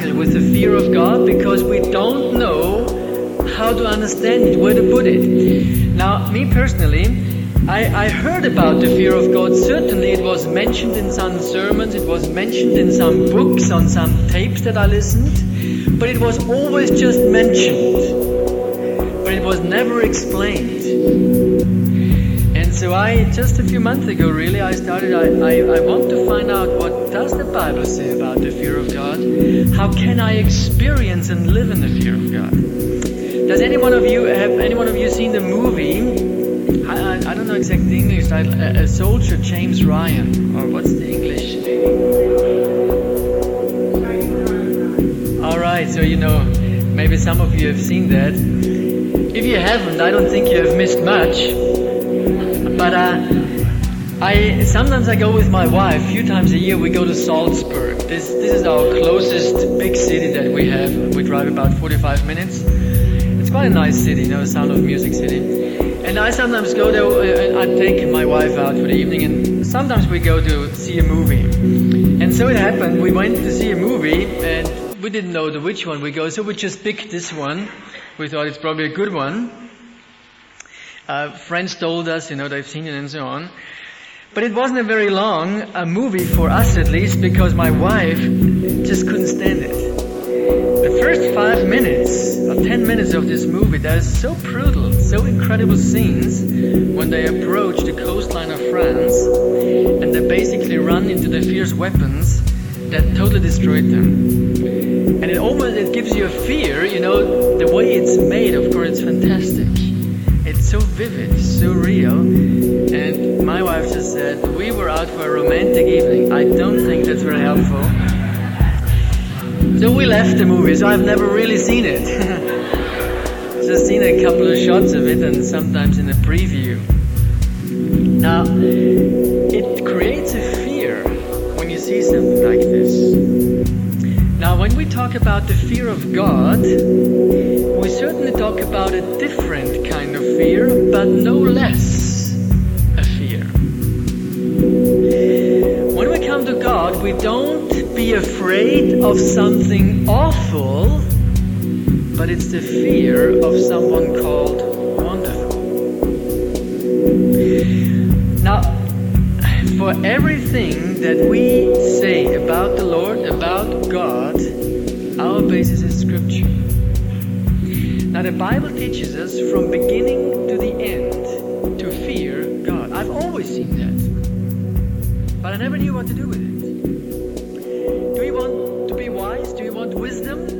battle with the fear of God because we don't know how to understand it, where to put it. Now, me personally, I heard about the fear of God. Certainly it was mentioned in some sermons, it was mentioned in some books, on some tapes that I listened, but it was always just mentioned. But it was never explained. And so just a few months ago really, I want to find out, what does the Bible say about the fear of God? How can I experience and live in the fear of God? Has any one of you seen the movie? I don't know exactly the English title. A Soldier, James Ryan, or what's the English? All right, so maybe some of you have seen that. If you haven't, I don't think you have missed much. But sometimes I go with my wife. A few times a year we go to Salzburg. This is our closest big city that we have. We drive about 45 minutes. It's quite a nice city, Sound of Music city. And I sometimes go there, I take my wife out for the evening, and sometimes we go to see a movie. And so it happened, we went to see a movie, and we didn't know which one we go, so we just picked this one. We thought it's probably a good one. Friends told us, they've seen it and so on. But it wasn't a very long movie for us at least, because my wife just couldn't stand it. The first 5 minutes or 10 minutes of this movie, they're so brutal, so incredible scenes when they approach the coastline of France and they basically run into the fierce weapons that totally destroyed them. And it gives you a fear, the way it's made, of course, it's fantastic. It's so vivid, so real. And my wife just said, we were out for a romantic evening. I don't think that's very helpful. So we left the movie, so I've never really seen it. Just seen a couple of shots of it and sometimes in a preview. Now, it creates a fear when you see something like this. Now, when we talk about the fear of God, we certainly talk about a different kind of fear, but no less a fear. When we come to God, we don't be afraid of something awful, but it's the fear of someone called wonderful. Now, for everything that we say about the Lord, about God, our basis is Scripture. Now, the Bible teaches us from beginning to the end to fear God. I've always seen that, but I never knew what to do with it. Do we want to be wise? Do we want wisdom?